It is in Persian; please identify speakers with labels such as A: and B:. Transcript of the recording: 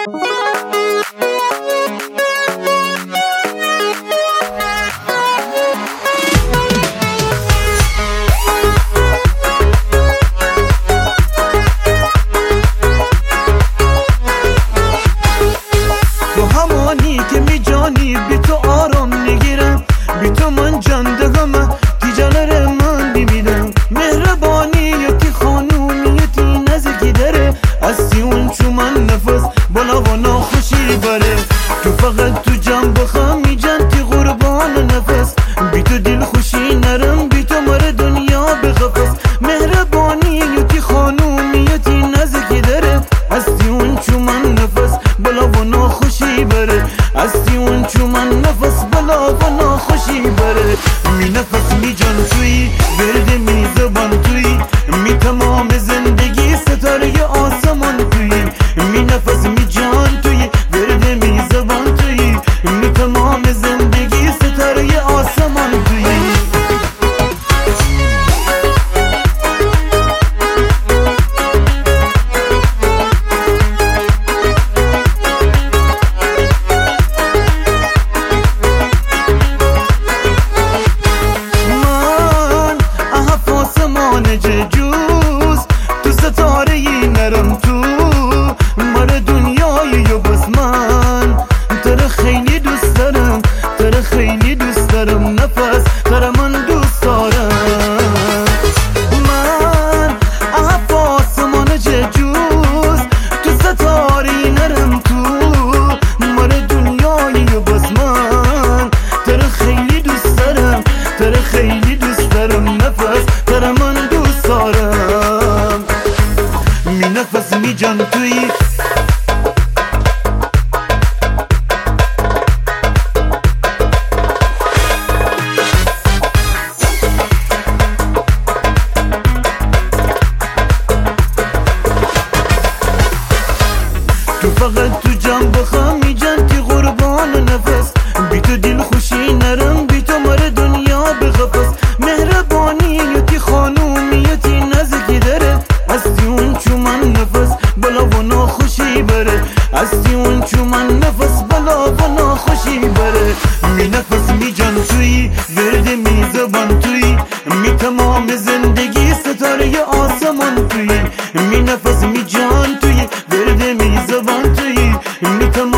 A: همانی که می جانی بی تو آرام نگیرم، بی تو من جندگم تیجانر من بیمیدم. مهربانیتی خانومیتی نزدیکی داره، هستی اون چو من نفس بالا و ناخوشی بره. تو فقط تو جان بخم می جنتی قربان نفس، بی تو دل خوشی نرم، بی تو مر دنیا بخفس. مهربانیتی خانومیتی نزدیکی داره، هستی اون چو من نفس بالا و ناخوشی بره. هستی اون چو من نفس بالا و ناخوشی بره. می نفس می جان توی برده می زبان توی، می تمام زندگی ستاره آسمان توی. می نفس می جان توی برده می زبان توی، می تمام زندگی ستاره آسمان توی. جوز تو ستاره نرم، تو مر دنیای و بس من تر خیلی دوست دارم، تر خیلی دوست دارم. نفس تر من دوست دارم. من احب آسمان جوز تو ستاره نرم، تو مر دنیای و بس من تر خیلی دوست دارم، تر خیلی دوست دارم. نفس تر من دارم. می نفس می جان توی تو فقط تو جان بخم می جنتی قربان نفس، بی تو دل خوشی نرم، بی تو مر دنیا بخفس. مهربانیتی خانومیتی نزدیکی داره، هستی اون چو من نفس بالا و ناخوشی بره. هستی اون چو من نفس بالا و ناخوشی بره. می نفس می جان توی برده می زبان توی، می تمام زندگی ستاره آسمان توی. می نفس می جان توی برده می زبان توی، می تمام